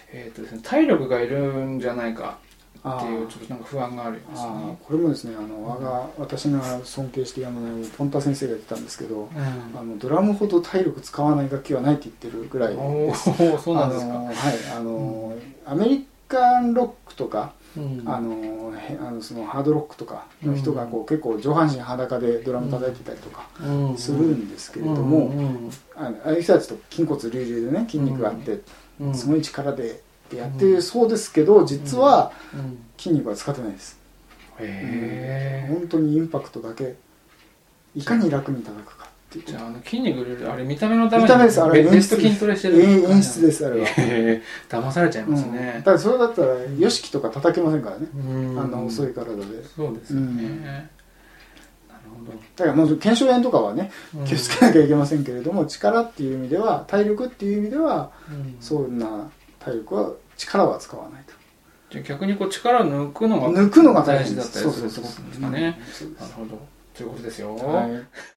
ですね、体力がいるんじゃないかっていうちょっとなんか不安がありますね。 これもですね、私が尊敬してやまないポンタ先生が言ってたんですけど、ドラムほど体力使わない楽器はないって言ってるぐらいです。 そうなんですか。はい、 アメリカンロックとか、そのハードロックとかの人がこう結構上半身裸でドラム叩いてたりとかするんですけれども、ああいう人たちと筋骨隆々でね、筋肉があってすごい力でやってるそうですけど、実は筋肉は使ってないです。本当にインパクトだけ、いかに楽に叩くかっていう。 じゃあ筋肉、あれ見た目のために見た目です。あれベスト筋トレしてる演出です。あれは騙されちゃいますね。 ただそれだったらヨシキとか叩けませんからね、遅い体で。 そうですよね。 だからもう腱鞘炎とかはね、気をつけなきゃいけませんけれども、力っていう意味では、体力っていう意味では、そんな力は使わないと。 じゃあ逆にこう力を抜くのが大事だったりするってことですかね。なるほど。ということですよ。